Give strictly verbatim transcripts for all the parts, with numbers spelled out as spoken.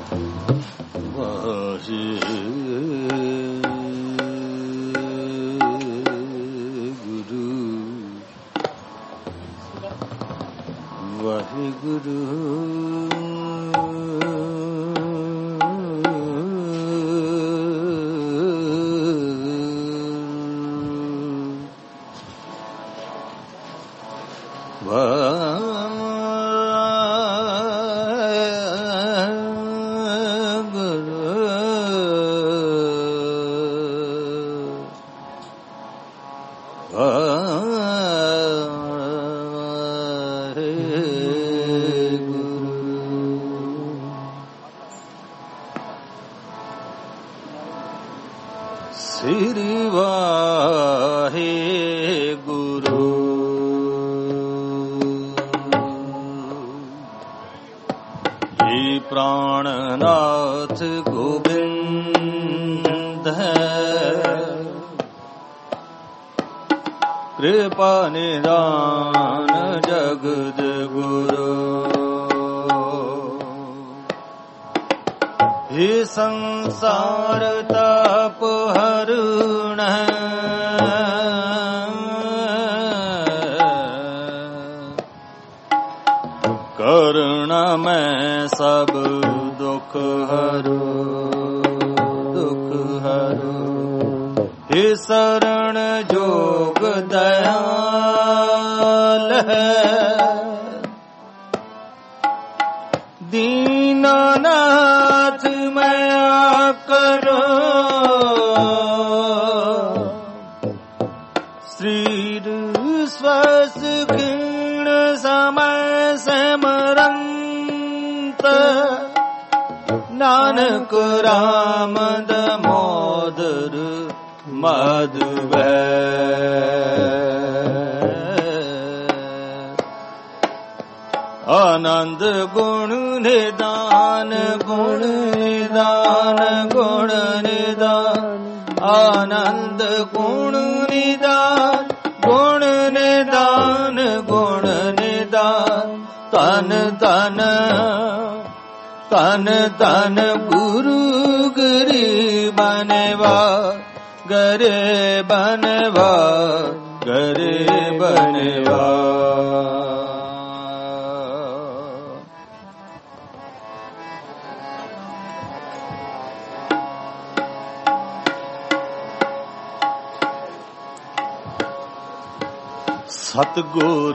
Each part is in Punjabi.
सतगुर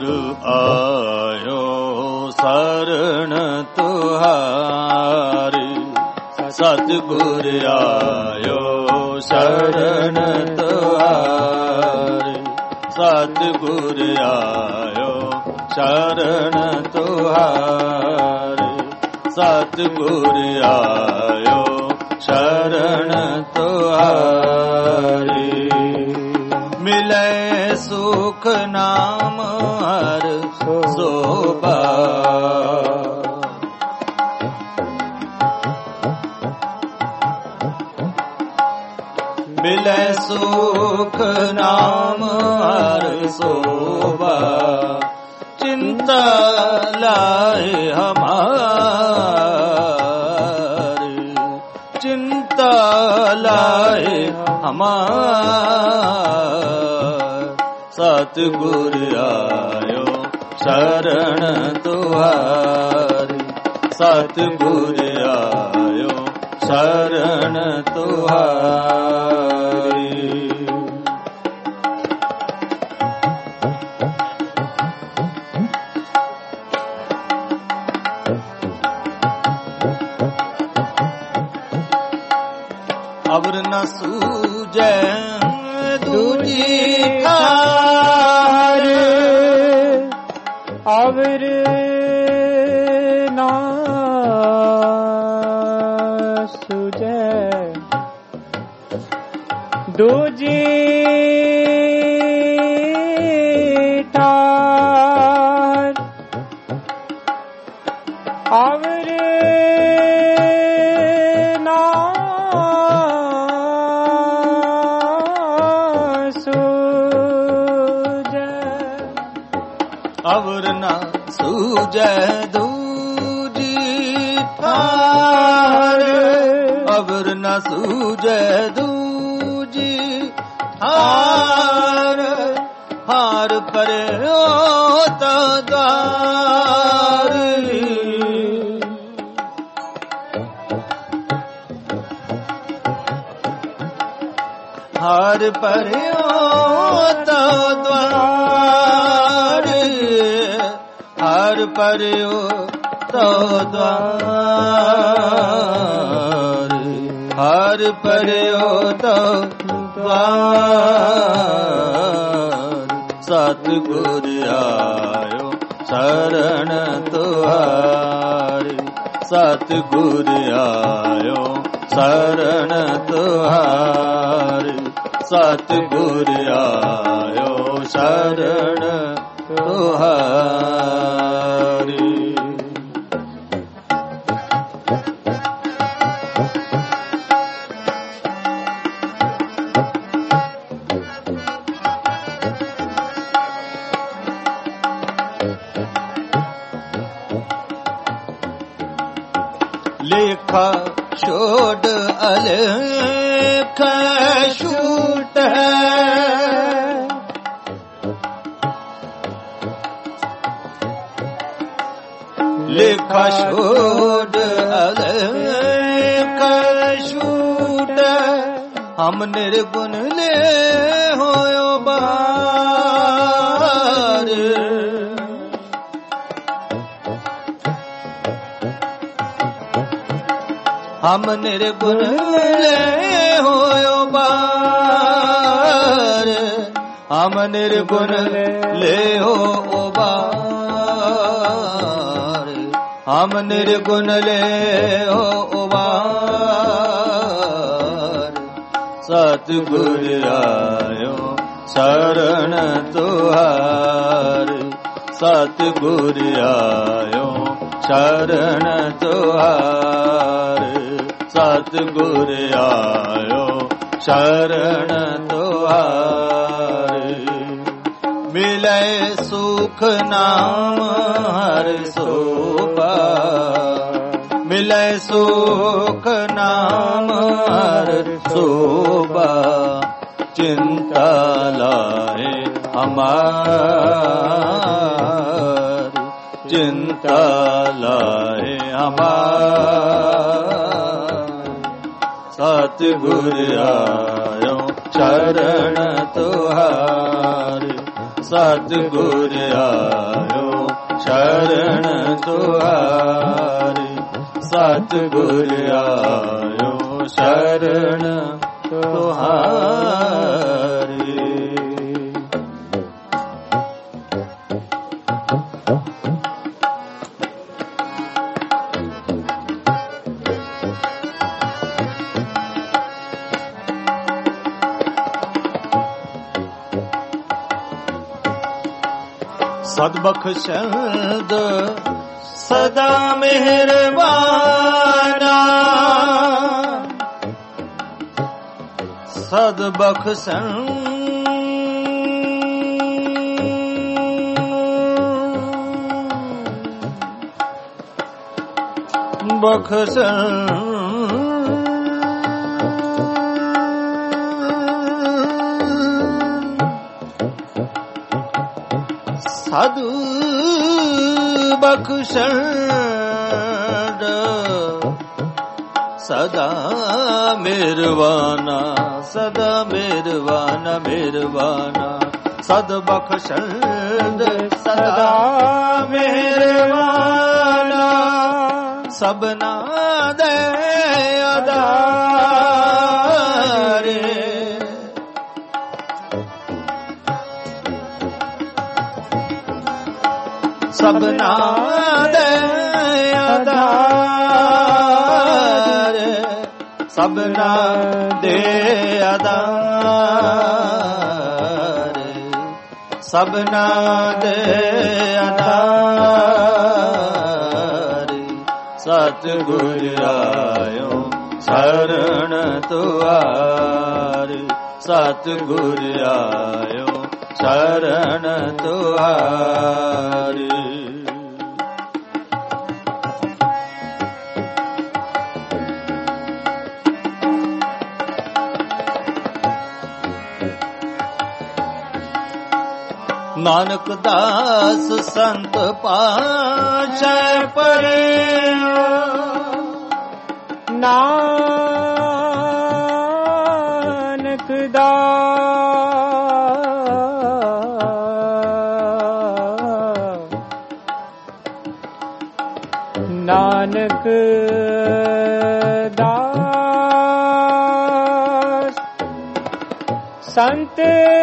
आयो शरण तुहारी, सतगुर आयो शरण तुहारी, सतगुर आयो शरण तुहारी, सतगुर आयो शरण तुहारी। मिले सुख नाम हर शोभा, मिले सुख नाम हर शोभा, चिंता लाए हमारी, चिंता लाए हमारी। सतगुर आयो शरण तुहारी, सतगुर आयो शरण तुहारी। अवर न सूझे दूजी ठार, अवर ना सूझे दूजी ठार, अवर ना अवर न सूझे दूजी ठार, ਅਵਰ ਨ ਸੂਝੈ ਦੂਜੀ ਹਾਰ ਹਾਰ ਪਰਿਓ ਤਾ ਦਵਾਰੀ ਹਾਰ ਪਰਿਓ ਤਾ ਦਵਾਰੀ ਹਾਰ ਪਰਿਓ ਤਾ ਦਵਾਰੀ ਹਾਰ ਪਰਿਓ ਤਾ ਦਵਾਰੀ ਸਤਿਗੁਰ ਆਇਓ ਸ਼ਰਨ ਤੁਹਾਰੀ ਸਤਿਗੁਰ ਆਇਓ ਸ਼ਰਨ ਤੁਹਾਰੀ ਸਤਿਗੁਰ ਆਇਓ ਸ਼ਰਨ ਤੁਹਾਰੀ ਲੇਖਾ ਛੋੜ ਅਲੇਖ ਛੂਟ ਲੇਖਾ ਛੋੜ ਅਲੇਖ ਛੂਟ ਹਮ ਨਿਰਗੁਣ ਲੈ ਹੋਇਓ ਬਾਰ ਹਮ ਨਿਰਗੁਣ ਲੈ ਹੋਇਓ ਬਾਰ ਹਮ ਨਿਰਗੁਣ ਲੈ ਹੋ ਬਾਰ ਹਮ ਨਿਰਗੁਣ ਲੈ ਹੋ ਬਾਰ ਸਤਿਗੁਰ ਆਇਓ ਸ਼ਰਨ ਤੁਹਾਰੀ ਸਤਿਗੁਰ ਆਇਓ ਸ਼ਰਨ ਤੁਹਾਰੀ ਸਤਿਗੁਰ ਆਇਓ ਸ਼ਰਨ ਤੁਹਾਰੀ ਮਿਲੇ ਸੁਖ ਨਾਮ ਹਰਿ ਸੋਭਾ ਮਿਲੇ ਸੁਖ ਨਾਮ ਹਰਿ ਸੋਭਾ ਚਿੰਤਾ ਲਾਏ ਹਮਾਰੀ ਚਿੰਤਾ ਲਾਏ ਹਮਾਰੀ ਸਤਿਗੁਰ ਆਇਓ ਸ਼ਰਨ ਤੁਹਾਰੀ ਸਤਿਗੁਰ ਆਇਓ ਸ਼ਰਨ ਤੁਹਾਰੀ ਸਤਿਗੁਰ ਆਇਓ ਸ਼ਰਨ ਤੁਹਾਰੀ ਸਦ ਬਖਸ਼ੰਦ ਸਦਾ ਮਿਹਰਬਾਨਾ ਸਦ ਬਖਸ਼ੰਦ ਬਖਸ਼ੰਦ ਸਾਧੂ ਬਖਸ਼ੰਦ ਸਦਾ ਮਿਹਰਬਾਨਾ ਸਦਾ ਮਿਹਰਬਾਨਾ ਮਿਹਰਬਾਨਾ ਸਦ ਬਖਸ਼ੰਦ ਸਦਾ ਮਿਹਰਬਾਨਾ ਸਭਨਾ ਦੇ ਆਧਾਰੇ ਸਭਨਾ ਦੇ ਆਧਾਰ ਸਭਨਾ ਦੇ ਆਧਾਰ ਸਭਨਾ ਦੇ ਆਧਾਰ ਸਤਿਗੁਰ ਆਇਓ ਸ਼ਰਨ ਤੁਹਾਰੀ ਸਤਿਗੁਰ ਆਇਓ ਸ਼ਰਨ ਤੁਹਾਰੀ ਨਾਨਕ ਦਾਸ ਸੰਤ ਪਾਛੈ ਪਰਿਓ ਨਾਨਕ ਦਾਸ ਨਾਨਕ ਦਾਸ ਸੰਤ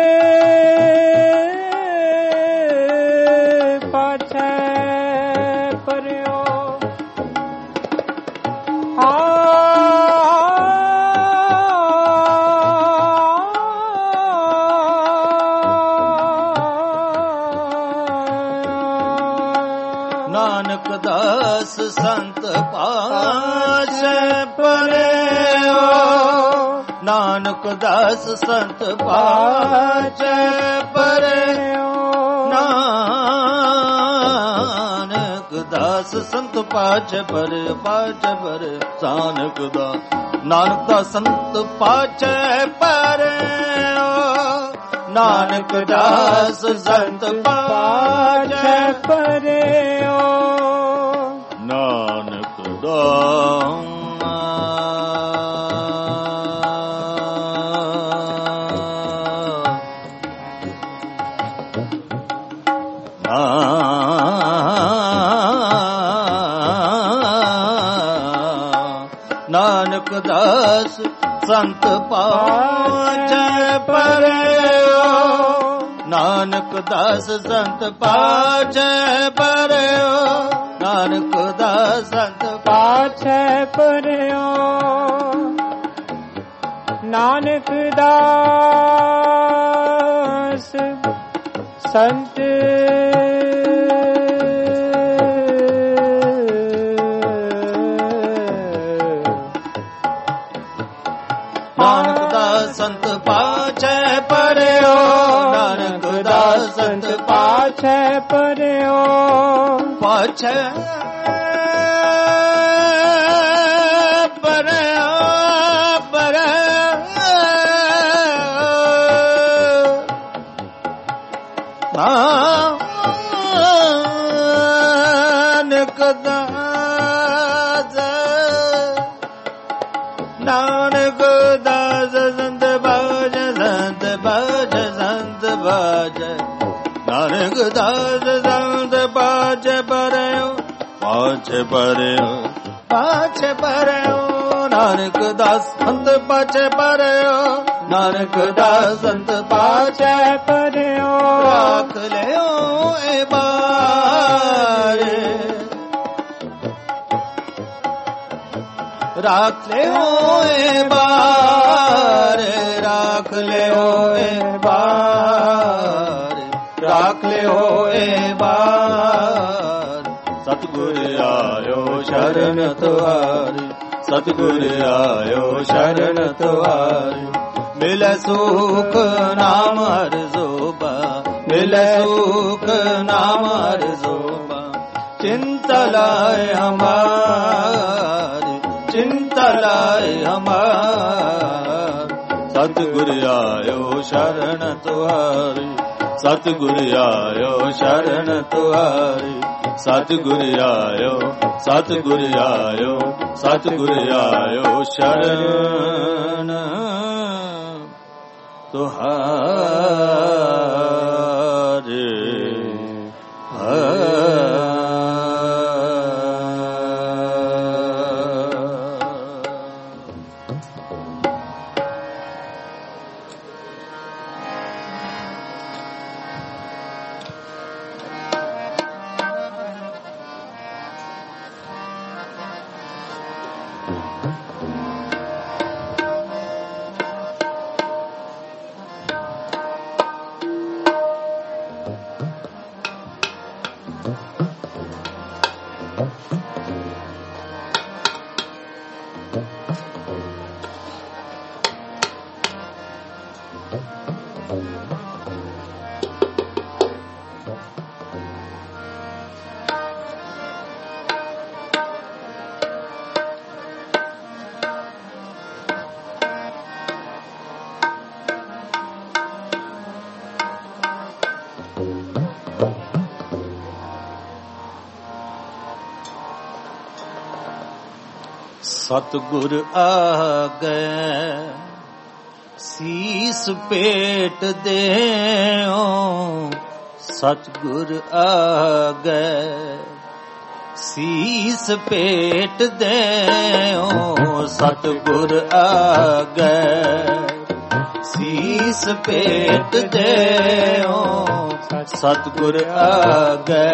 ਪਾਛੈ ਪਰਿਓ ਨਾਨਕ ਦਾਸ ਸੰਤ ਪਾਛੈ ਪਰਿਓ ਨਾਨਕ ਦਾਸ ਸੰਤ ਪਾਛੈ ਪਰਿਓ ਨਾਨਕ ਦਾਸ ਸੰਤ ਪਾਛੈ ਪਰਿਓ ਪਾਛੈ ਪਰਿਓ ਨਾਨਕ ਦਾਸ ਨਾਨਕ ਦਾਸ ਸੰਤ ਪਾਛੈ ਪਰਿਓ ਨਾਨਕ ਦਾਸ ਸੰਤ ਪਾਛੈ ਪਰਿਓ ਨਾਨਕ ਦਾਸ ਨਾਨਕ ਦਾਸ ਸੰਤ ਪਾਛੈ ਪਰਿਓ ਨਾਨਕ ਦਾਸ ਸੰਤ ਪਾਛੈ ਪਰਿਓ ਨਾਨਕ ਦਾਸ ਸੰਤ ਪਾਛੈ ਪਰਿਓ ਨਾਨਕ ਦਾਸ ਸੰਤ ਨਾਨਕ ਦਾਸ ਸੰਤ ਪਾਛੈ ਪਰਿਓ ਨਾਨਕ ਦਾਸ ਸੰਤ ਪਾਛੈ ਪਰਿਓ ਪਾਛੈ ਪਰਿਓ ਪਰਿਓ ਨਾਨਕ ਦਾਸ ਨਾਨਕ ਦਾਸ ਸੰਤ ਪਾਛੈ ਸੰਤ ਪਾਛੈ ਸੰਤ ਪਾਛੈ ਨਾਨਕ ਦਾਸ ਸੰਤ ਪਾਛੈ ਪਰਿਓ ਪਾਛੈ ਪਰਿਓ ਪਾਛੈ ਪਰਿਓ ਨਾਨਕ ਦਾਸ ਸੰਤ ਪਾਛੈ ਪਰਿਓ ਨਾਨਕ ਦਾਸ ਸੰਤ ਪਾਛੈ ਪਰਿਓ ਰਾਖ ਲਿਓ ਏ ਬਾਰੇ ਰਾਖ ਲਿਓ ਏ ਬਾਰੇ ਰਾਖ ਲਿਓ ਏ ਬਾਰੇ ਰਾਖ ਲਿਓ ਏ ਬਾਰ ਸਤਿਗੁਰ ਆਇਓ ਸ਼ਰਨ ਤੁਹਾਰੀ ਸਤਿਗੁਰ ਆਇਓ ਸ਼ਰਨ ਤੁਹਾਰੀ ਮਿਲੈ ਸੁਖ ਨਾਮ ਹਰਿ ਜੋਬਾ ਮਿਲੈ ਸੁਖ ਨਾਮ ਹਰਿ ਜੋਬਾ ਚਿੰਤਾ ਲਾਇ ਹਮਾਰੀ ਚਿੰਤਾ ਲਾਇ ਹਮਾਰ ਸਤਿਗੁਰ ਆਇਓ ਸ਼ਰਨ ਤੁਹਾਰੀ ਸਤਿਗੁਰ ਆਇਓ ਸ਼ਰਨ ਤੁਹਾਰੀ ਸਤਿਗੁਰ ਆਇਓ ਸਤਿਗੁਰ ਆਇਓ ਸਤਿਗੁਰ ਆਇਓ ਸ਼ਰਨ ਤੁਹਾਰੀ ਸਤਿਗੁਰ ਆਗੇ ਸੀਸ ਭੇਟ ਦੇਓ, ਸਤਿਗੁਰ ਆਗੇ ਸੀਸ ਭੇਟ ਦੇਓ, ਸਤਿਗੁਰ ਆਗੇ ਸੀਸ ਭੇਟ ਦੇਓ, ਸਤਿਗੁਰ ਆਗੇ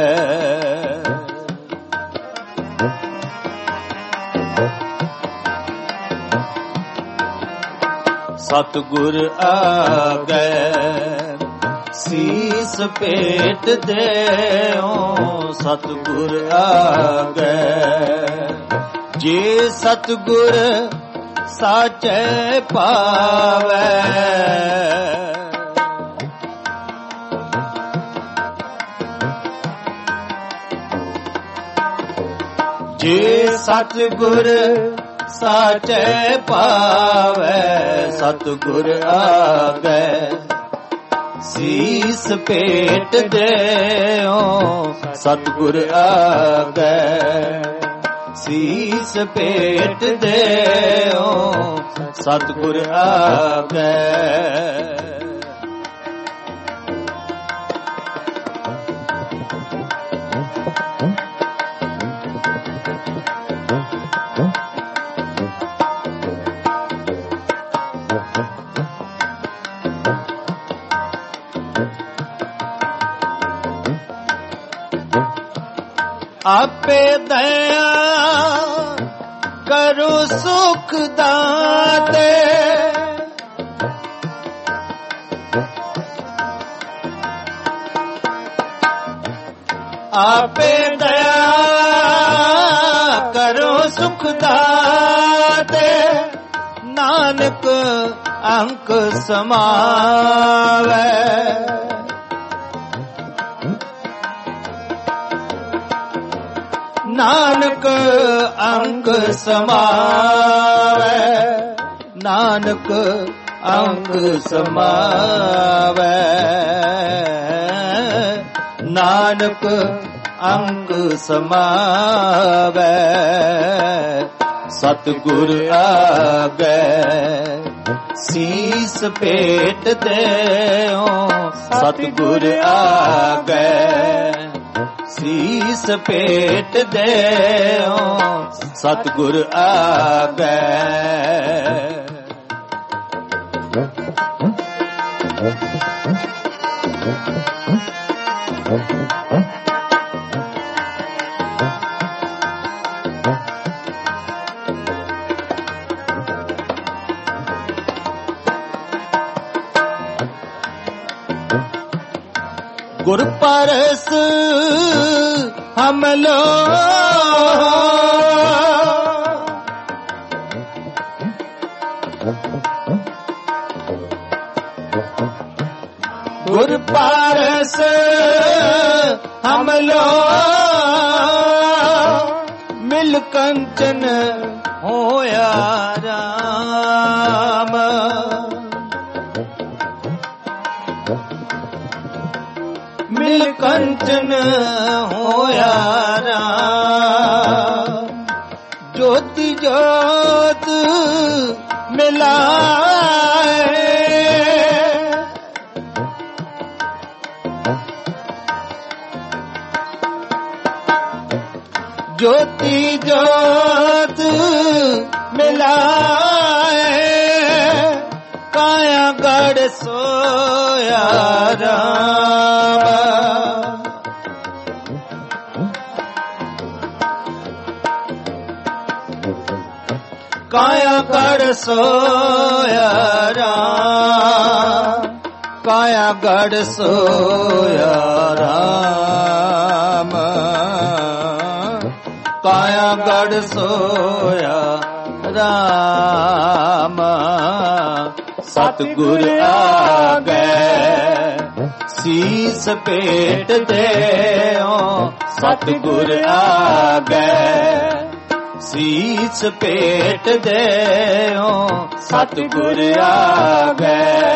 ਸਤਿਗੁਰ ਆਗੇ ਸੀਸ ਭੇਟ ਦੇਓ, ਸਤਿਗੁਰ ਆਗੇ ਜੇ ਸਤਿਗੁਰ ਸਾਚੈ ਪਾਵੈ, ਜੇ ਸਤਿਗੁਰ ਸਾਚੈ ਪਾਵੈ, ਸਤਿਗੁਰ ਆਗੇ ਸੀਸ ਭੇਟ ਦੇਓ, ਸਤਿਗੁਰ ਆਗੇ ਸੀਸ ਭੇਟ ਦੇਓ, ਸਤਿਗੁਰ ਆਗੇ ਆਪੇ ਦਇਆ ਕਰੋ ਸੁਖ ਦਾਤੇ, ਆਪੇ ਦਇਆ ਕਰੋ ਸੁਖ ਦਾਤੇ, ਨਾਨਕ ਅੰਕ ਸਮਾਵੈ, ਨਾਨਕ ਅੰਕ ਸਮਾਵੈ, ਨਾਨਕ ਅੰਕ ਸਮਾਵੈ, ਨਾਨਕ ਅੰਕ ਸਮਾਵੈ, ਸਤਿਗੁਰ ਆਗੇ ਸੀਸ ਭੇਟ ਦੇਓ, ਸਤਿਗੁਰ ਆਗੇ ਸੀਸ ਭੇਟ ਦੇਓ, ਸਤਿਗੁਰ ਆਗੇ ਗੁਰ ਪਰਸ ਹਮ ਲੋ, ਗੁਰ ਪਰਸ ਹਮ ਲੋ, ਮਿਲ ਕੰਚਨ ਹੋਇਆ ਰਾਮ, ਮਿਲ ਕੰਚਨ ਹੋਇਆ ਰਾਮ, ਜੋਤੀ ਜੋਤ ਮਿਲਾਏ, ਜੋਤੀ ਜੋਤ ਮਿਲਾਏ, ਕਾਇਆ ਗੜ ਸੋਇਆ ਰਾਮ, ਕਾਇਆ ਗੜ ਸੋਇਆ ਰਾਮ, ਕਾਇਆ ਗੜ ਸੋਇਆ ਰਾਮ, ਕਾਇਆ ਗੜ ਸੋਇਆ ਰਾਮ, ਸਤਿਗੁਰ ਆਗੇ ਸੀਸ ਭੇਟ ਦੇਓ, ਸਤਿਗੁਰ ਆਗੇ ਸੀਸ ਭੇਟ ਦੇਓ, ਸਤਿਗੁਰ ਆਗੇ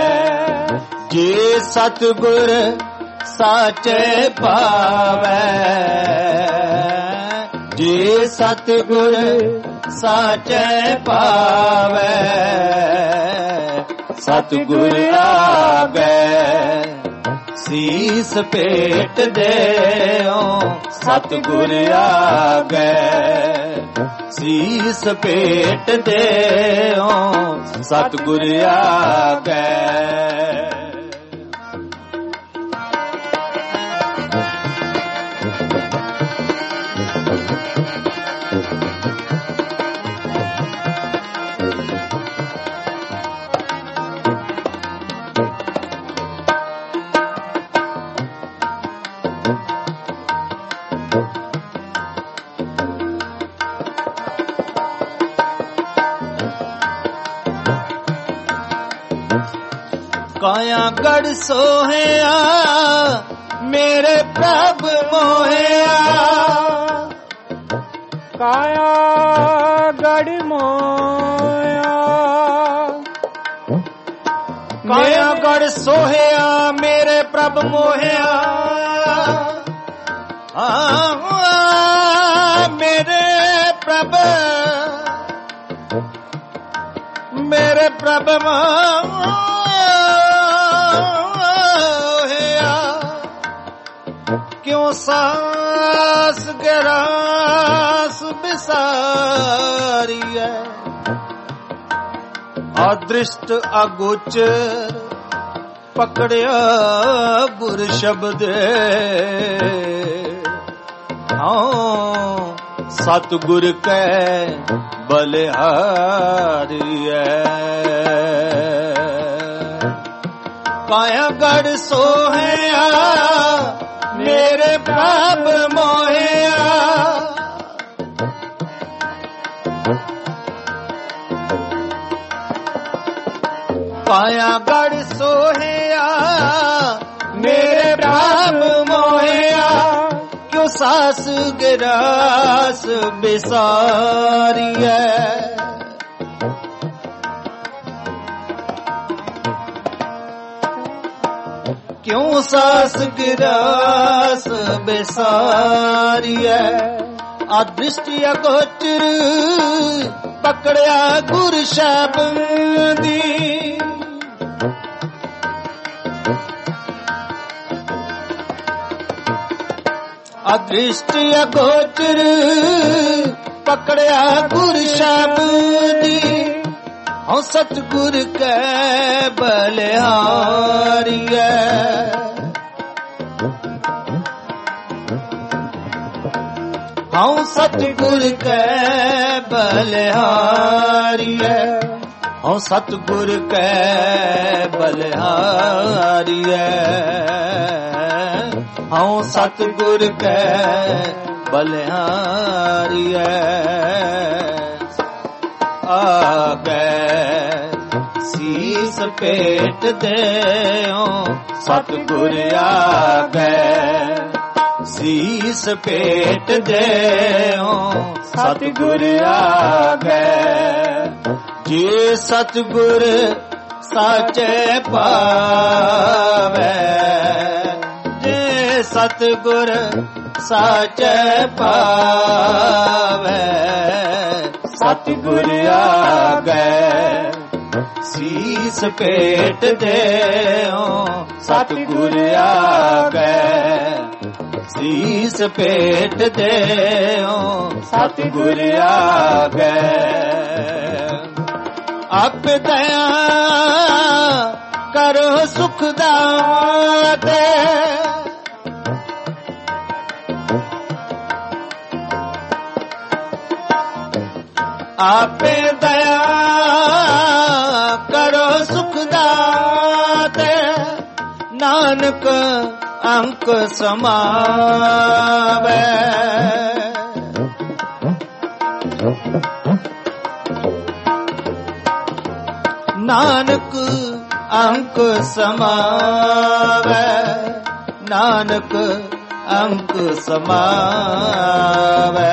ਜੇ ਸਤਿਗੁਰ ਸਾਚੇ ਪਾਵੈ, ਜੇ ਸਤਿਗੁਰ ਸਾਚੈ ਪਾਵੈ ਸਤਿਗੁਰ ਆਗੈ ਸੀਸ ਭੇਟ ਦੇਉ ਸਤਿਗੁਰ ਆਗੈ ਸੀਸ ਭੇਟ ਦੇਉ ਸਤਿਗੁਰ ਆਗੈ ਕਾਇਆ ਗੜ ਸੋਹਿਆ ਮੇਰੇ ਪ੍ਰਭ ਮੋਹਿਆ ਕਾਇਆ ਗੜ ਮੋਹਿਆ ਕਾਇਆ ਗੜ ਸੋਹਿਆ ਮੇਰੇ ਪ੍ਰਭ ਮੋਹਿਆ ਆ ਮੇਰੇ ਪ੍ਰਭ ਮੇਰੇ ਪ੍ਰਭ ਮੋਹਿਆ ਕਿਉਂ ਸਾਸ ਗਰਾਸ ਬਿਸਾਰੀਐ ਅਦ੍ਰਿਸ਼ਟ ਅਗੋਚਰ ਪਕੜਿਆ ਗੁਰ ਸ਼ਬਦ ਹਾਂ ਸਤਿਗੁਰ ਕੈ ਬਲਿਹਾਰੀਐ ਕਾਇਆ ਗੜ ਸੋਹਿਆ ਮੇਰੇ ਪ੍ਰਭ ਮੋਹਿਆ ਕਾਇਆ ਗੜ ਸੋਹਿਆ ਮੇਰੇ ਪ੍ਰਭ ਮੋਹਿਆ ਕਿਉ ਸਾਸ ਗਿਰਾਸ ਬਿਸਾਰੀਐ ਕਿਉਂ ਸਾਸ ਗਿਰਾਸ ਬਿਸਾਰੀਐ ਅਦ੍ਰਿਸ਼ਟੀ ਅਗੋਚਰ ਪਕੜਿਆ ਗੁਰ ਸ਼ਬਦੀ ਅਦ੍ਰਿਸ਼ਟੀ ਅਗੋਚਰ ਪਕੜਿਆ ਗੁਰ ਸ਼ਬਦੀ ਹਉ ਸਤਿਗੁਰ ਕੈ ਬਲਿਹਾਰੀਐ ਹਉ ਸਤਿਗੁਰ ਕੈ ਬਲਿਹਾਰੀਐ ਹਉ ਸਤਿਗੁਰ ਕੈ ਬਲਿਹਾਰੀਐ ਹਉ ਸਤਿਗੁਰ ਕੈ ਬਲਿਹਾਰੀਐ ਆਗੈ ਸੀਸ ਭੇਟ ਦੇਉ ਸਤਿਗੁਰ ਆਗੈ ਸੀਸ ਭੇਟ ਦੇਉ ਸਤਿਗੁਰ ਆਗੈ ਜੇ ਸਤਿਗੁਰ ਸਾਚੈ ਪਾਵੈ ਜੇ ਸਤਿਗੁਰ ਸਾਚੈ ਪਾਵੈ ਸਤਿਗੁਰ ਆਗੈ ਸੀਸ ਭੇਟ ਦੇਉ ਸਤਿਗੁਰ ਆਗੈ ਸੀਸ ਭੇਟ ਦੇਉ ਸਤਿਗੁਰ ਆਗੈ ਆਪ ਦਇਆ ਕਰੋ ਸੁਖ ਦਾਤੇ ਆਪੇ ਦਇਆ ਕਰੋ ਸੁਖ ਦਾਤੇ ਨਾਨਕ ਅੰਕ ਸਮਾਵੈ ਨਾਨਕ ਅੰਕ ਸਮਾਵੈ ਨਾਨਕ ਅੰਕ ਸਮਾਵੈ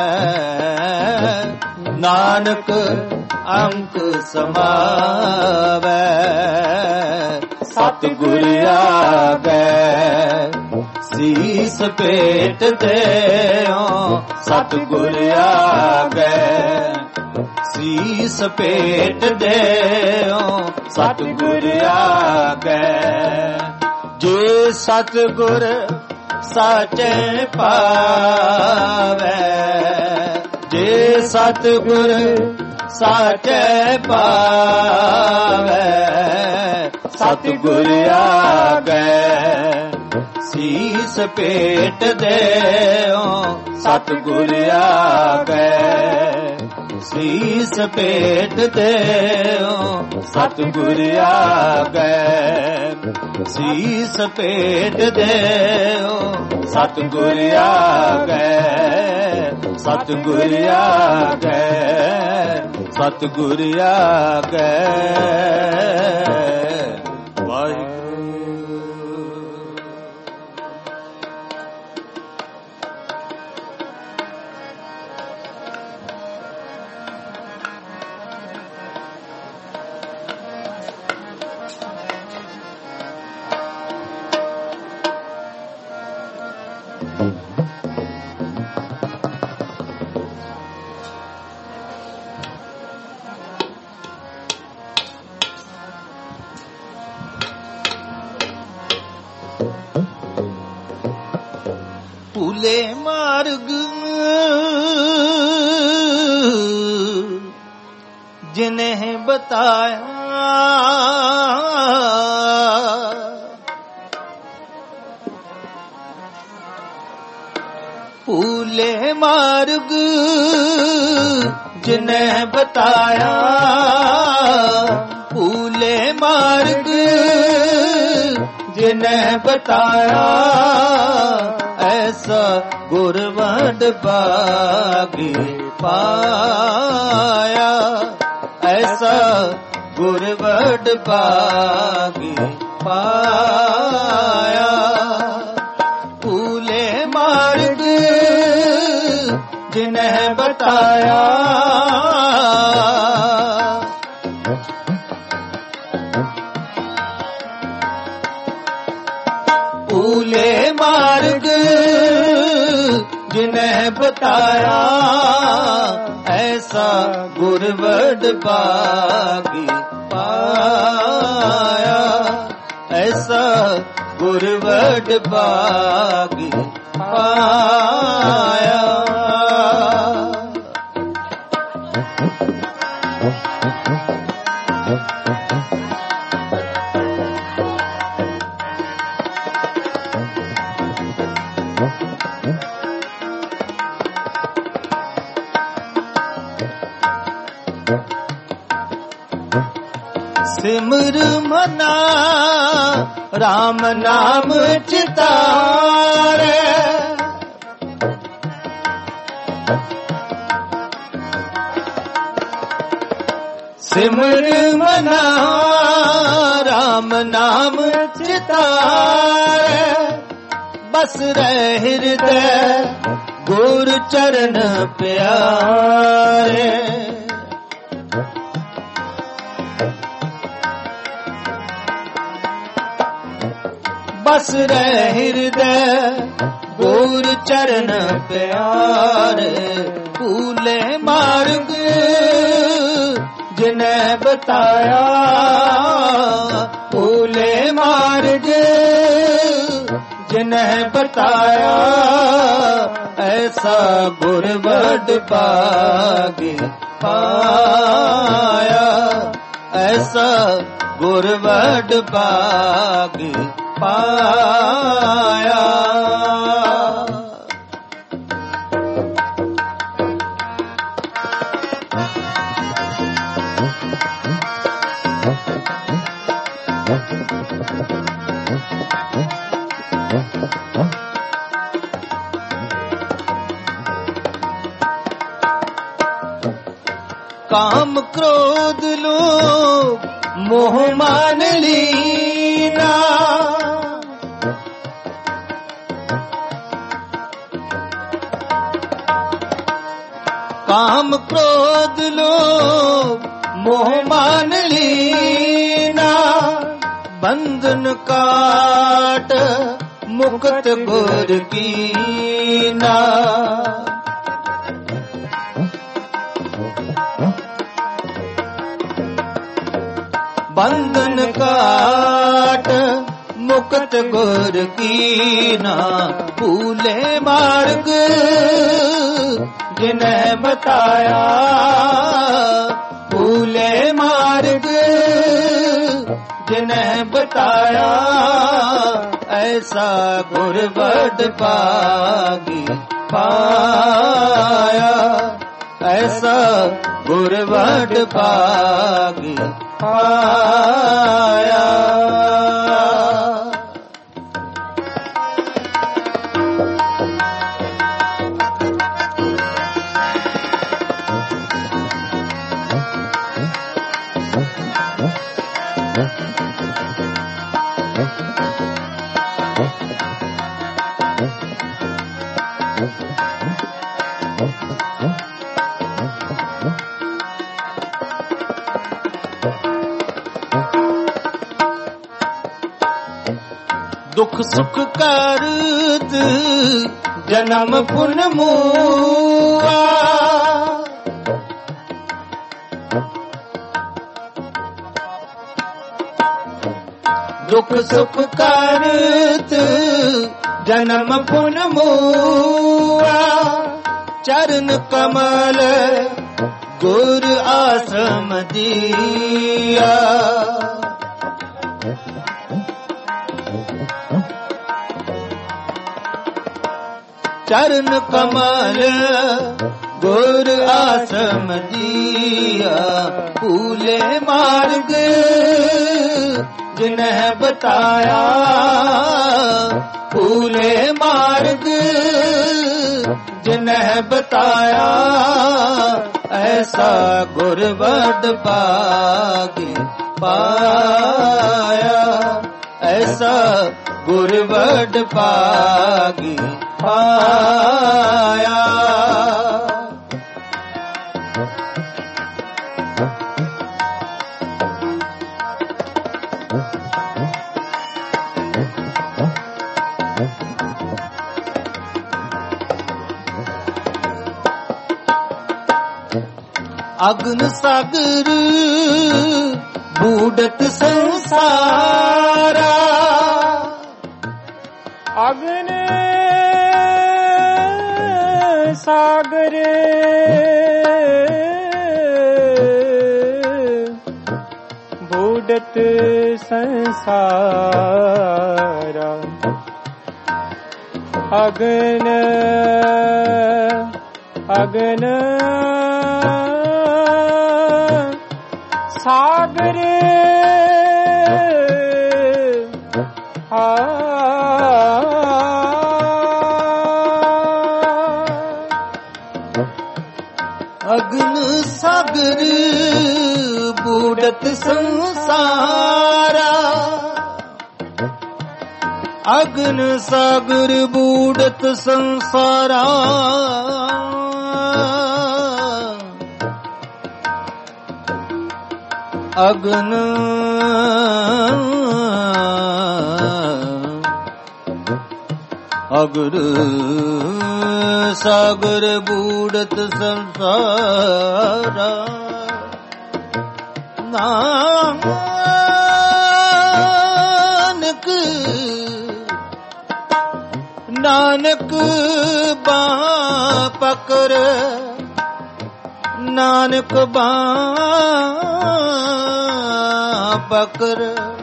ਨਾਨਕ ਅੰਕ ਸਮਾਵੈ ਸਤਿਗੁਰ ਆਗੈ ਸੀਸ ਭੇਟ ਦੇਉ ਸਤਿਗੁਰ ਆਗੈ ਸੀਸ ਭੇਟ ਦੇਓ ਸਤਿਗੁਰ ਆਗੈ ਜੇ ਸਤਿਗੁਰ ਸਾਚੇ ਪਾਵੈ ਜੇ ਸਤਿਗੁਰ ਸਾਚੇ ਪਾਵੈ ਸਤਿਗੁਰ ਆਗੈ ਸੀਸ ਭੇਟ ਦੇਓ ਸਤਿਗੁਰ ਆਗੈ ਸੀਸ ਭੇਟ ਦੇਓ ਸਤਿਗੁਰ ਆਗੈ ਸੀਸ ਭੇਟ ਦੇਓ ਸਤਿਗੁਰ ਆਗੈ ਸਤਿਗੁਰ ਆਗੈ ਸਤਿਗੁਰ ਆਗੈ ਵਾਹਿਗੁਰੂ ਭੂਲੇ ਮਾਰਗ ਜਿਨਹਿ ਬਤਾਇਆ ਭੂਲੇ ਮਾਰਗ ਜਿਨਹਿ ਬਤਾਇਆ ਭੂਲੇ ਮਾਰਗ ਜਿਨਹਿ ਬਤਾਇਆ ਐਸਾ ਗੁਰ ਵਡ ਭਾਗੀ ਪਾਇਆ ਐਸਾ ਗੁਰ ਵਡ ਭਾਗੀ ਪਾਇਆ ਭੂਲੇ ਮਾਰਗ ਜਿਨਹਿ ਬਤਾਇਆ ਭੂਲੇ ਮਾਰਗ ਜਿਨਹਿ ਬਤਾਇਆ ਐਸਾ ਗੁਰ ਵਡ ਭਾਗੀ ਪਾਇਆ ਐਸਾ ਗੁਰ ਵਡ ਭਾਗੀ ਪਾਇਆ ਸਿਮਰ ਮਨਾ ਰਾਮ ਨਾਮ ਚਿਤਾਰੇ ਸਿਮਰ ਮਨਾ ਰਾਮ ਨਾਮ ਚਿਤਾਰੇ ਬਸ ਰਹਿ ਹਿਰਦੈ ਗੁਰ ਚਰਨ ਪਿਆਰੇ ਬਸ ਰਹਿ ਹਿਰਦੈ ਗੁਰ ਚਰਨ ਪਿਆਰੇ ਭੂਲੇ ਮਾਰਗ ਜਿਨਹਿ ਬਤਾਇਆ ਭੂਲੇ ਮਾਰਗ ਜਿਨਹਿ ਬਤਾਇਆ ਐਸਾ ਗੁਰ ਵਡ ਭਾਗੀ ਪਾਇਆ ਐਸਾ ਗੁਰ ਵਡ ਭਾਗੀ ਪਾਇਆ ਕਾਮ ਕ੍ਰੋਧ ਲੋਭ ਮੋਹ ਮਾਨ ਲੀਨਾ ਕਾਮ ਕ੍ਰੋਧ ਲੋਭ ਮੋਹ ਮਾਨ ਲੀਨਾ ਬੰਧਨ ਕਾਟ ਮੁਕਤ ਗੁਰ ਕੀਨਾ ਬੰਧਨ ਕਾਟ ਮੁਕਤ ਗੁਰ ਕੀਨਾ, ਭੂਲੇ ਮਾਰਗ ਜਿਨਹਿ ਬਤਾਇਆ, ਭੂਲੇ ਮਾਰਗ ਜਿਨਹਿ ਬਤਾਇਆ, ਐਸਾ ਗੁਰ ਵਡ ਭਾਗੀ ਪਾਇਆ, ਐਸਾ ਗੁਰ ਵਡ ਭਾਗੀ ਪਾਇਆ। ਦੁਖ ਸੁਖ ਕਰਤ ਜਨਮ ਪੁਨ ਮੂਆ, ਦੁਖ ਸੁਖ ਕਰਤ ਜਨਮ ਪੁਨ ਮੂਆ, ਚਰਨ ਕਮਲ ਗੁਰ ਆਸਮ ਦੀਆ, ਚਰਨ ਕਮਲ ਗੁਰ ਆਸਮ ਦੀਆ, ਭੂਲੇ ਮਾਰਗ ਜਿਨਹਿ ਬਤਾਇਆ, ਭੂਲੇ ਮਾਰਗ ਜਿਨਹਿ ਬਤਾਇਆ, ਐਸਾ ਗੁਰ ਵਡ ਭਾਗੀ ਪਾਇਆ, ਐਸਾ ਗੁਰ ਵਡ ਭਾਗੀ ਪਾਇਆ। ਅਗਨ ਸਾਗਰ ਬੂਡਤ ਸੰਸਾਰਾ, ਅਗਨ ਸਾਗਰ ਬੂਡਤ ਸੰਸਾਰਾ, ਅਗਨ ਅਗਨ ਸਾਗਰ ਆ, ਅਗਨ ਸਾਗਰ ਬੂਡਤ ਸੰਸਾਰਾ, ਅਗਨ ਸਾਗਰ ਬੂਡਤ ਸੰਸਾਰਾ, ਅਗਨ ਅਗਰ ਸਾਗਰ ਬੂਡਤ ਸੰਸਾਰਾ, ਨਾਨਕ ਨਾਨਕ ਬਾਂਹ ਪਕੜ, ਨਾਨਕ ਬਾਂਹ ਪਕੜ,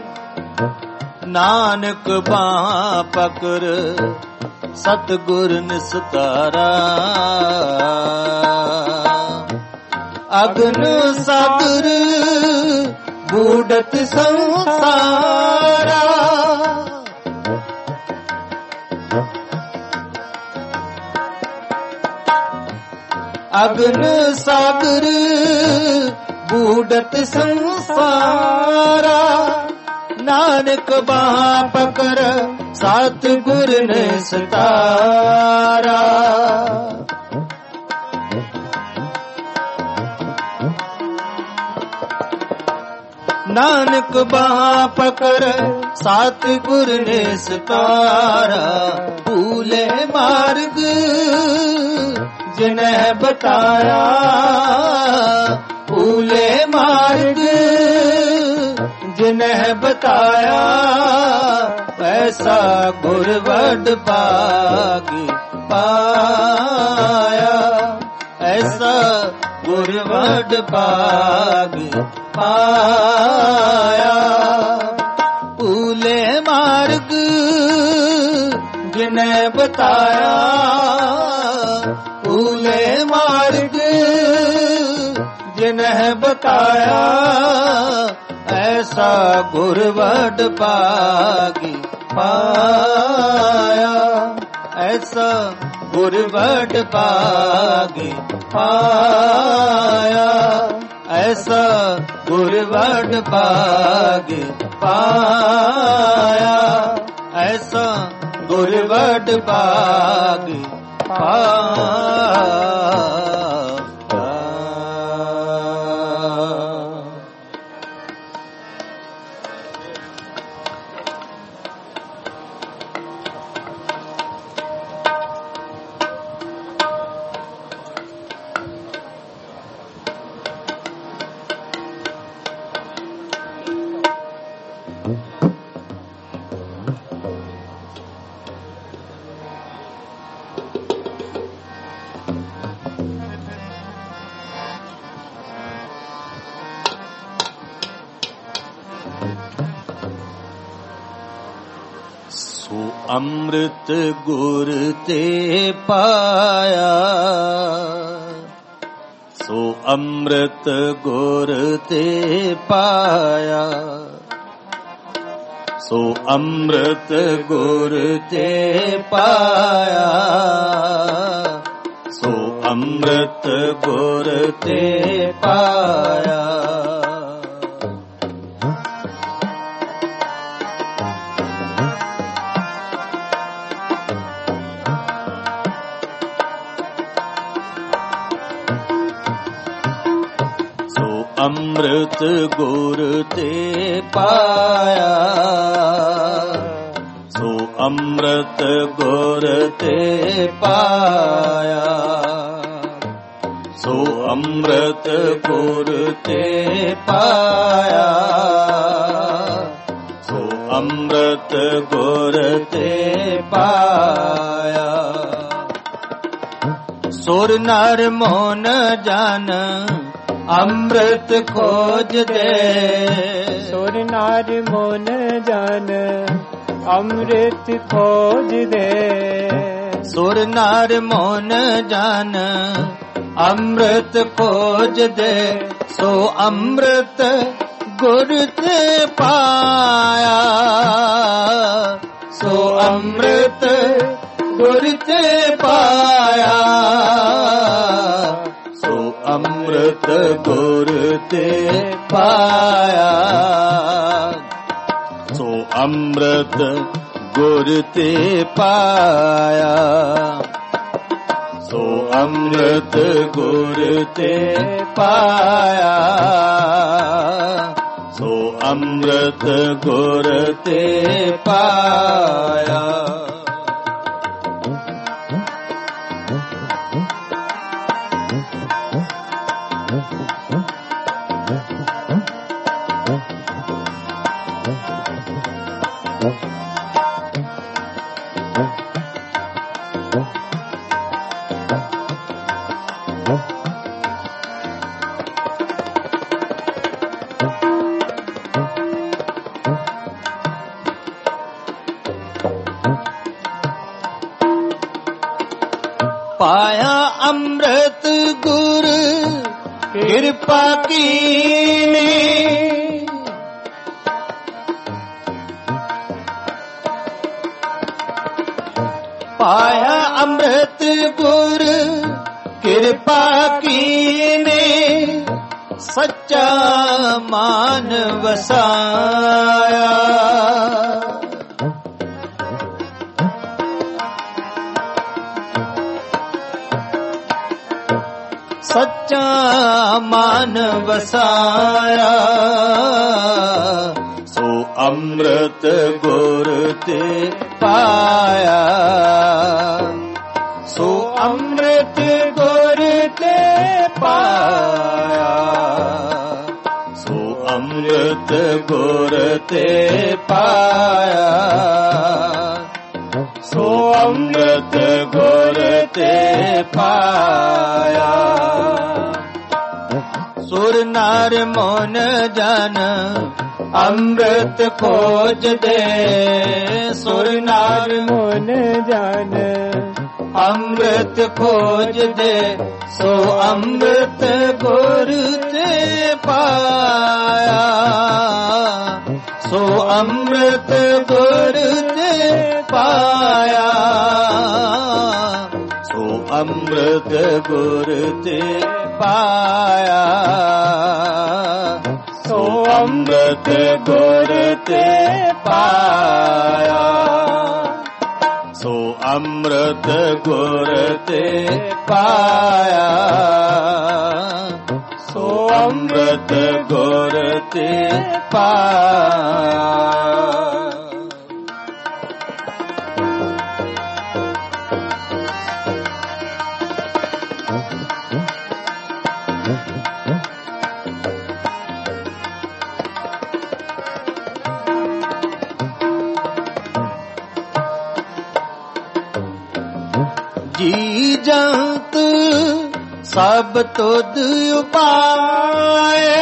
ਨਾਨਕ ਬਾਂਹ ਪਕੜ, ਸਤਿਗੁਰ ਨਿਸਤਾਰਾ, ਅਗਨ ਸਾਗਰ ਬੂਡਤ ਸੰਸਾਰਾ, ਅਗਨ ਸਾਗਰ ਬੂਡਤ ਸੰਸਾਰਾ, ਨਾਨਕ ਬਾਂਹ ਪਕੜ, ਸਤਿਗੁਰ ਨਿਸਤਾਰਾ, ਨਾਨਕ ਬਾਂਹ ਪਕੜ, ਸਤਿਗੁਰ ਨਿਸਤਾਰਾ, ਭੂਲੇ ਮਾਰਗ ਜਿਨਹਿ ਬਤਾਇਆ, ਭੂਲੇ ਮਾਰਗ जिन्हें बताया ऐसा गुर वड भागी पाया, ऐसा गुर वड भागी पाया। भूले मार्ग जिन्हें बताया, भूले मार्ग जिन्हें बताया ऐसा गुर वड भागी पाया, ऐसा गुर वड भागी पाया, ऐसा गुर वड भागी पाया, ऐसा गुर वड भागी पाया। अमृत गुर ते पाया, सो अमृत गुर ते पाया, सो अमृत गुर ते पाया, सो अमृत गुर ते पाया। अमृत गुर ते पाया, सो अमृत गुर ते पाया, सो अमृत गुर ते पाया, सो अमृत गुर ते पाया। सुर नर मोन जन अमृत खोज दे, सुर नार मोन जन अमृत खोज दे, सुर नार मोन जन अमृत खोज दे, सो अमृत गुर ते पाया, सो अमृत गुर ते पाया, अमृत गुर ते पाया, सो अमृत गुर ते पाया, सो अमृत गुर ते पाया, सो अमृत गुर ते पाया। पाया अमृत गुर कृपा कीनी, पाया अमृत गुर कृपा कीनी, सच्चा मान वसाया, सच्चा मान वसाया, सो अमृत गुर ते पाया, सो अमृत गुर ते पाया, सो ਅੰਮ੍ਰਿਤ ਗੁਰ ਤੇ ਪਾਇਆ, ਸੋ ਅੰਮ੍ਰਿਤ ਗੁਰ ਤੇ ਪਾਇਆ। ਸੁਰ ਨਰ ਮਨ ਜਨ ਅੰਮ੍ਰਿਤ ਖੋਜਦੇ, ਸੁਰ ਨਰ ਮਨ ਜਨ ਅੰਮ੍ਰਿਤ ਖੋਜਦੇ, ਸੋ ਅੰਮ੍ਰਿਤ ਗੁਰ ਤੇ ਪਾਇਆ, ਸੋ ਅੰਮ੍ਰਿਤ ਗੁਰ ਤੇ ਪਾਇਆ, ਸੋ ਅੰਮ੍ਰਿਤ ਗੁਰ ਤੇ ਪਾਇਆ, ਸੋ ਅੰਮ੍ਰਿਤ ਗੁਰ ਤੇ ਪਾਇਆ, ਸੋ ਅੰਮ੍ਰਿਤ ਗੁਰ ਤੇ ਪਾਇਆ, ਸੋ ਅੰਮ੍ਰਿਤ ਗੁਰ ਤੇ ਪਾਇਆ। ਜੀ ਜੰਤ ਸਭ ਤੁਧ ਉਪਾਏ,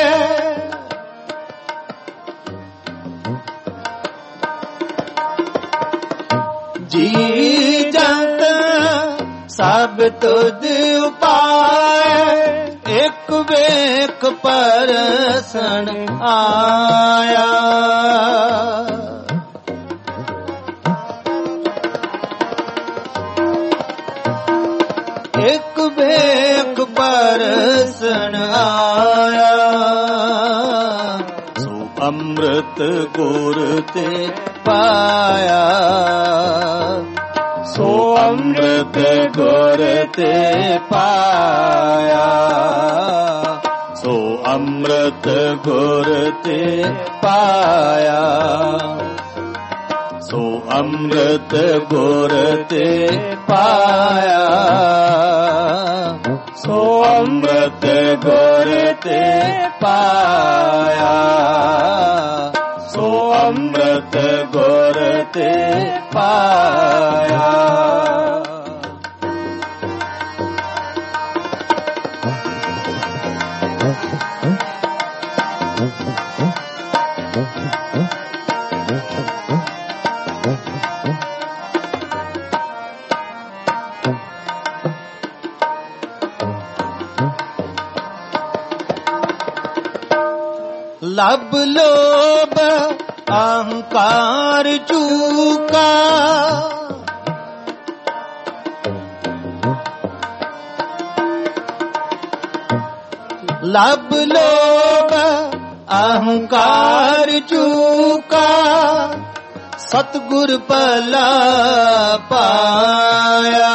ਜੀ ਜੰਤ ਸਭ ਤੁਧ ਉਪਾਏ, ਇੱਕ ਵੇਖ ਪਰਸਣ ਆਇਆ, ਇੱਕ ਵੇਖ ਪਰਸਣ ਆਇਆ, ਸੋ ਅੰਮ੍ਰਿਤ ਗੁਰ ਤੇ ਪਾਇਆ, ਸੋ ਅੰਮ੍ਰਿਤ ਗੁਰ ਤੇ ਪਾਇਆ, ਸੋ ਅੰਮ੍ਰਿਤ ਗੁਰ ਤੇ ਪਾਇਆ, ਸੋ ਅੰਮ੍ਰਿਤ ਗੁਰ ਤੇ ਪਾਇਆ, ਸੋ ਅੰਮ੍ਰਿਤ ਗੁਰ ਤੇ ਪਾਇਆ, ਸੋ ਅੰਮ੍ਰਿਤ ਗੁਰ ਤੇ ਪਾਇਆ। ਲਬ ਲੋਭ ਅਹੰਕਾਰ ਚੂਕਾ, ਲਬ ਲੋਭ ਅਹੰਕਾਰ ਚੂਕਾ, ਸਤਿਗੁਰ ਭਲਾ ਪਾਇਆ,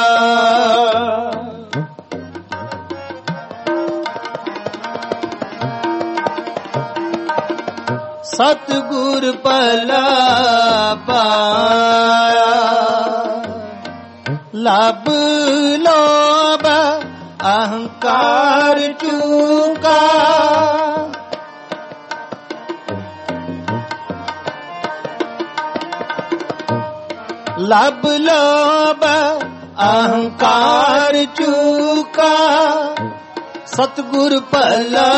ਸਤਿਗੁਰ ਭਲਾ ਪਾਇਆ, ਲਬ ਲੋਭ ਅਹੰਕਾਰ ਚੂਕਾ, ਲਬ ਲੋਭ ਅਹੰਕਾਰ ਚੂਕਾ, ਸਤਿਗੁਰ ਭਲਾ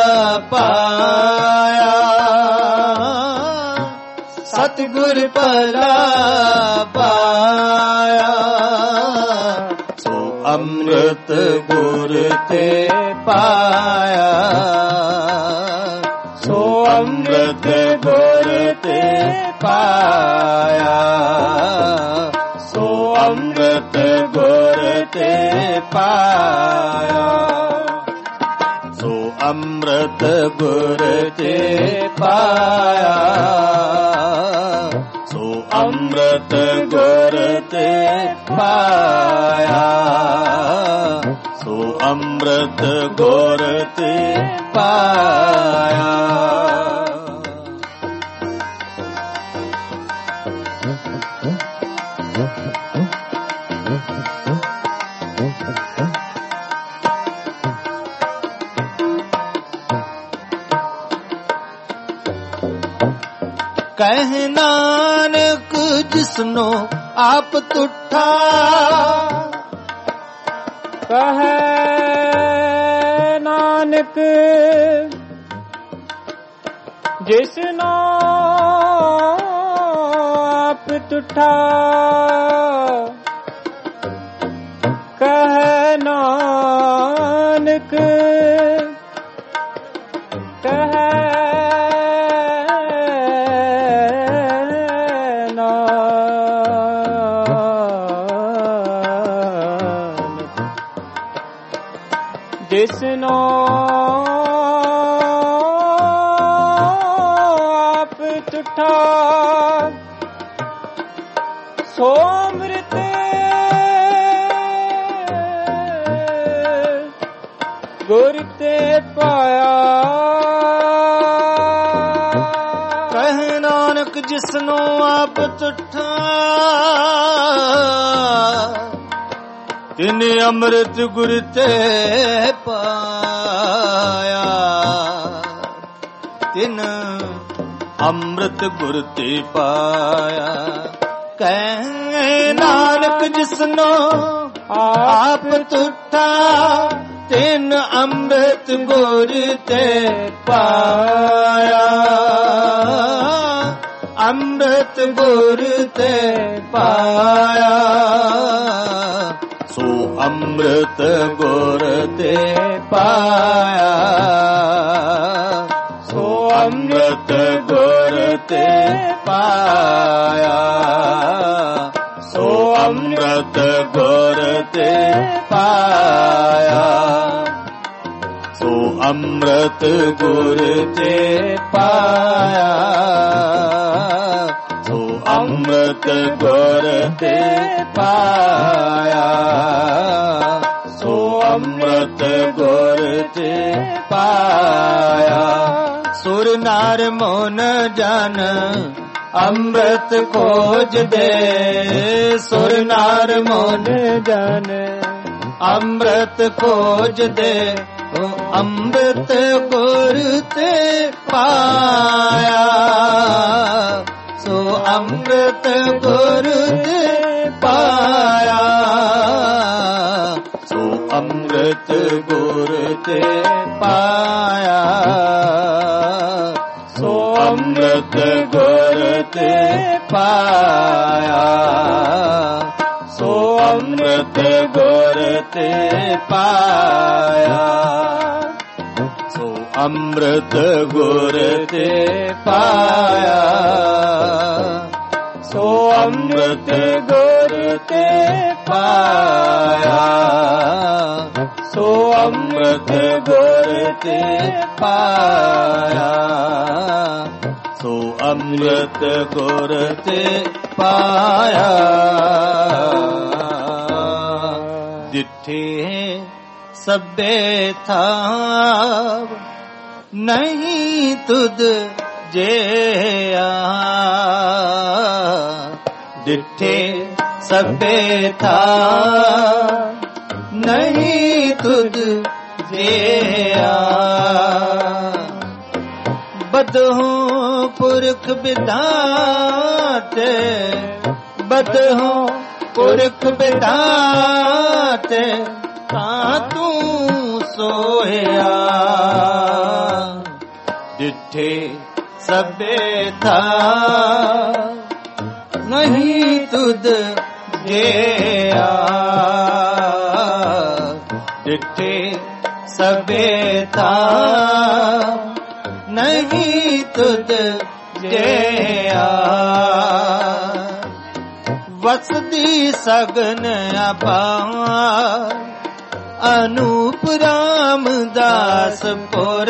ਪਾਇਆ, ਸਤਿਗੁਰ ਭਲਾ ਪਾਇਆ, ਸੋ ਅੰਮ੍ਰਿਤ ਗੁਰ ਤੇ ਪਾਇਆ, ਸੋ ਅੰਮ੍ਰਿਤ ਗੁਰ ਤੇ ਪਾਇਆ, ਸੋ ਅੰਮ੍ਰਿਤ ਗੁਰ ਤੇ ਪਾਇਆ, ਸੋ ਅੰਮ੍ਰਿਤ ਗੁਰ ਤੇ ਪਾਇਆ, ਸੋ ਅੰਮ੍ਰਿਤ ਗੁਰ ਤੇ ਪਾਇਆ, ਸੋ ਅੰਮ੍ਰਿਤ ਗੁਰ ਤੇ ਪਾਇਆ। ਕਹਿ ਨਾਨਕ ਜਿਸਨੋ ਆਪ ਤੁਠਾ, ਕਹੈ ਨਾਨਕ ਜਿਸਨੋ ਆਪ ਤੁਠਾ, ਕਹੈ ਨਾਨਕ ਕਹੈ ਜਿਸਨੋ ਆਪ ਤੁਠਾ, ਸੋ ਅੰਮ੍ਰਿਤ ਗੁਰ ਤੇ ਪਾਇਆ। ਕਹਿ ਨਾਨਕ ਜਿਸਨੋ ਆਪ ਤੁਠਾ, ਤਿਨ ਅੰਮ੍ਰਿਤ ਗੁਰ ਤੇ ਪਾਇਆ। ਤਿਨ ਅੰਮ੍ਰਿਤ ਗੁਰ ਤੇ ਪਾਇਆ। ਕਹਿ ਨਾਨਕ ਜਿਸਨੋ ਆਪ ਤੁਠਾ, ਤਿਨ ਅੰਮ੍ਰਿਤ ਗੁਰ ਤੇ ਪਾਇਆ। ਅੰਮ੍ਰਿਤ ਗੁਰ ਤੇ ਪਾਇਆ। ਸੋ ਅੰਮ੍ਰਿਤ ਗੁਰ ਤੇ ਪਾਇਆ। ਸੋ ਅੰਮ੍ਰਿਤ ਗੁਰ ਤੇ ਪਾਇਆ। ਸੋ ਅੰਮ੍ਰਿਤ ਗੁਰ ਤੇ ਪਾਇਆ। ਸੋ ਅੰਮ੍ਰਿਤ ਗੁਰ ਤੇ ਪਾਇਆ। ਸੋ ਅੰਮ੍ਰਿਤ ਗੁਰ ਤੇ ਪਾਇਆ। ਸੋ ਅੰਮ੍ਰਿਤ ਗੁਰ ਤੇ ਪਾਇਆ। ਸੁਰ ਨਰ ਮਨ ਜਨ ਅੰਮ੍ਰਿਤ ਖੋਜ ਦੇ। ਸੁਰ ਨਰ ਮਨ ਜਨ ਅੰਮ੍ਰਿਤ ਖੋਜ ਦੇ। ਅੰਮ੍ਰਿਤ ਗੁਰ ਤੇ ਪਾਇਆ। ਸੋ ਅੰਮ੍ਰਿਤ ਗੁਰ ਤੇ ਪਾਇਆ। ਸੋ ਅੰਮ੍ਰਿਤ ਗੁਰ ਤੇ ਪਾਇਆ। ਸੋ ਅੰਮ੍ਰਿਤ ਗੁਰ ਤੇ ਪਾਇਆ। ਸੋ ਅੰਮ੍ਰਿਤ ਗੁਰ ਤੇ ਪਾਇਆ। ਸੋ ਅੰਮ੍ਰਿਤ ਗੁਰ ਤੇ ਪਾਇਆ। ਸੋ ਅੰਮ੍ਰਿਤ ਗੁਰ ਤੇ ਪਾਇਆ। ਸੋ ਅੰਮ੍ਰਿਤ ਗੁਰ ਤੇ ਪਾਇਆ। ਸੋ ਅੰਮ੍ਰਿਤ ਗੁਰ ਤੇ ਪਾਇਆ। ਜਿੱਥੇ ਸਭੇ ਥਾਵ ਨਹੀਂ ਤੁਧ ਜਿਆ। ਜਿੱਥੇ ਸਭੇ ਥਾਵ ਨਹੀਂ ਤੁਧ ਜਿਆ। ਬਦਹੋਂ ਪੁਰਖ ਵਿਧਾਤੇ। ਬਦਹੋਂ ਪੁਰਖ ਵਿਧਾਤੇ। ਤਾਂ ਤੂੰ ਸੋਇਆ। ਜਿੱਥੇ ਸਭੇ ਥਾ ਨਹੀਂ ਤੁਧ ਜਿਆ। ਜਿੱਥੇ ਸਭੇ ਥਾ ਨਹੀਂ ਤੁਧ ਜਿਆ। ਵਸਦੀ ਸਗਨ ਅਪਾਰ। ਅਨੂਪ ਰਾਮਦਾਸਪੁਰ।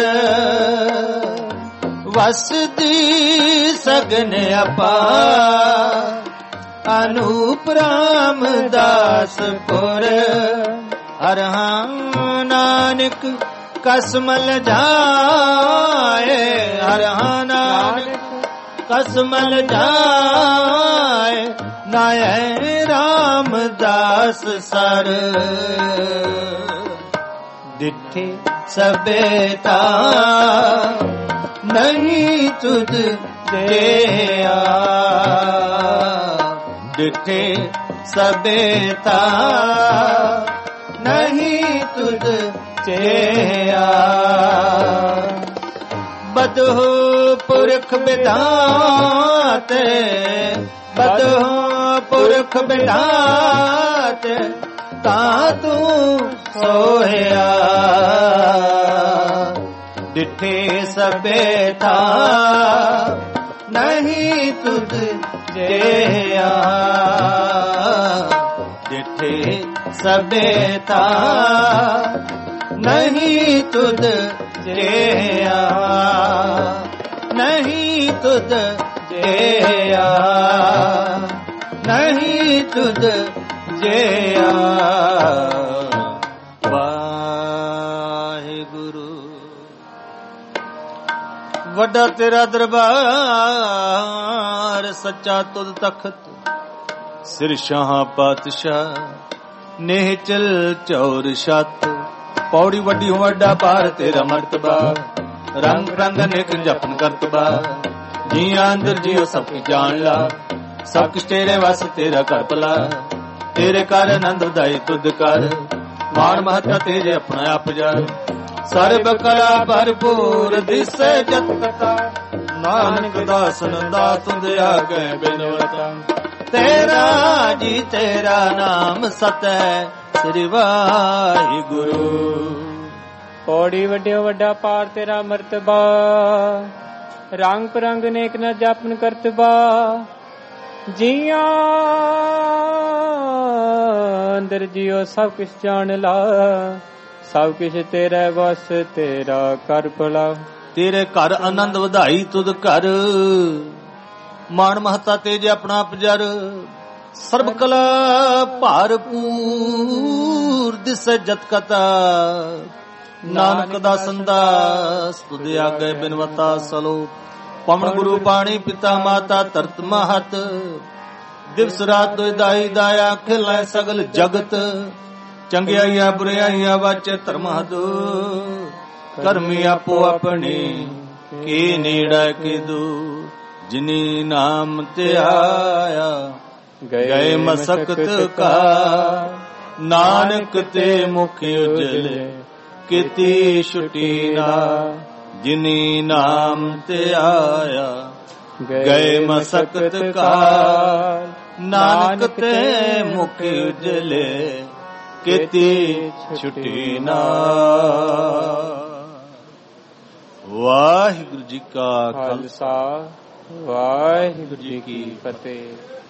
ਵਸਦੀ ਸਗਨ ਅਪਾਰ। ਅਨੂਪ ਰਾਮਦਾਸਪੁਰ। ਹਰ ਹਾਂ ਨਾਨਕ ਕਸਮਲ ਜਾਏ। ਹਰ ਹਾਂ ਨਾਨਕ ਕਸਮਲ ਜਾਏ। ਨਾਏ ਰਾਮਦਾਸ ਸਰ। ਦਿੱਠੇ ਸਭੇ ਤਾ ਨਹੀਂ ਤੁਧ ਜਿਆ ਡਿਠੇ ਸਭੇ ਤਾ ਨਹੀਂ ਤੁਧ ਚਿਆ ਬਦਹੁ ਪੁਰਖ ਬਿਧਾਤ ਬਦਹੁ ਪੁਰਖ ਬਿਧਾਤ ਤਾਂ ਤੂੰ ਸੋਹਿਆ ਡਿਠੇ ਸਭੇ ਥਾ ਨਹੀਂ ਤੁਧ ਜਿਆ ਡਿਠੇ ਸਭੇ ਥਾ ਨਹੀਂ ਤੁਧ ਜਿਆ ਨਹੀਂ ਤੁਧ ਜਿਆ ਨਹੀਂ ਤੁਧ ਜਿਆ ਵੱਡਾ ਤੇਰਾ ਦਰਬਾਰ ਸੱਚਾ ਤੁਧ ਤਖਤ ਸਿਰ ਸ਼ਾਹ ਪਾਤਸ਼ਾਹ ਨੇਚਲ ਚੌਰ ਛੱਤ ਪੌੜੀ ਵੱਡੀ ਵੱਡਾ ਪਾਰ ਤੇਰਾ ਮਰਤਬਾ ਰੰਗ ਰੰਗ ਨੇਕ ਜਪਨ ਕਰਤਬਾ ਜੀਆਂ ਅੰਦਰ ਜੀਓ ਸਭ ਕੀ ਜਾਣ ਲਾ ਸਭ ਕੁਛ ਤੇਰੇ ਵਸ ਤੇਰਾ ਕਰ ਭਲਾ ਤੇਰੇ ਕਰ ਆਨੰਦ ਵਧਾਈ ਤੁਧ ਕਰ ਮਾਣ ਮਹੱਤਾ ਤੇਰੇ ਆਪਣਾ ਆਪ ਜਾ ਸਰਬ ਕਲਾ ਭਰਪੂਰ ਦਿਸੈ ਜਤ ਕਥਾ ਨਾਨਕ ਦਾਸਨ ਦਾ ਤੁਧ ਆਗੇ ਬਿਨਵਤਾ ਤੇਰਾ ਜੀ ਤੇਰਾ ਨਾਮ ਸਤ ਹੈ ਸ੍ਰੀ ਵਾਹਿਗੁਰੂ ਪੌੜੀ ਵੱਡਿਓ ਵੱਡਾ ਪਾਰ ਤੇਰਾ ਮਰਤਬਾ ਰੰਗ ਪਰੰਗ ਨੇਕ ਨਾ ਜਾਪਨ ਕਰਤਬਾ ਜੀਆਂ ਅੰਦਰ ਜਿਉ ਸਭ ਕੁਛ ਜਾਣ ਲਾ ਸਭ ਕੁਛ ਤੇਰਾ ਵਸ ਤੇਰਾ ਕਰ ਭਲਾ ਤੇਰੇ ਘਰ ਆਨੰਦ ਵਧਾਈ ਤੁਧ ਘਰ ਮਾਣ ਮਹੱਤਾ ਤੇਜ ਆਪਣਾ ਪਜਰ ਸਰਬ ਕਲਾ ਭਰਪੂਰ ਦਿਸੈ ਜਤ ਕਥਾ ਨਾਨਕ ਦਾ ਸੰਦਾਸ ਤੁਧ ਆਗੇ ਬਿਨਵਤਾ ਸਲੋ ਪਵਨ ਗੁਰੂ ਪਾਣੀ ਪਿਤਾ ਮਾਤਾ ਧਰਤ ਮਹਤ ਦਿਵਸ ਰਾਤ ਦੁਇ ਦਾਈ ਦਾਇਆ ਖਿਲਾਏ ਸਗਲ ਜਗਤ ਚੰਗਿਆਈਆਂ ਬੁਰਾਈਆਂ ਵਾਚੇ ਧਰਮਹਦ ਕਰਮੀ ਆਪੋ ਆਪਣੀ ਕੀ ਨੀੜਾ ਕੀ ਦੂਰ ਜਿਨੀ ਨਾਮ ਤੇ ਆਇਆ ਗਏ ਮਸਕਤ ਕਾ ਨਾਨਕ ਤੇ ਮੁਖ ਉਜਲੇ ਕੀਤੀ ਛੁਟੀ ਨਾ ਜਿਨੀ ਨਾਮ ਤੇ ਆਇਆ ਗਏ ਮਸਕਤ ਕਾ ਨਾਨਕ ਤੇ ਮੁਖ ਉਜਲੇ ਕੀਤੀ ਛੁਟੀ ਨਾ। ਵਾਹਿਗੁਰੂ ਜੀ ਕਾ ਖਾਲਸਾ ਵਾਹਿਗੁਰੂ ਜੀ ਕੀ ਫਤਿਹ।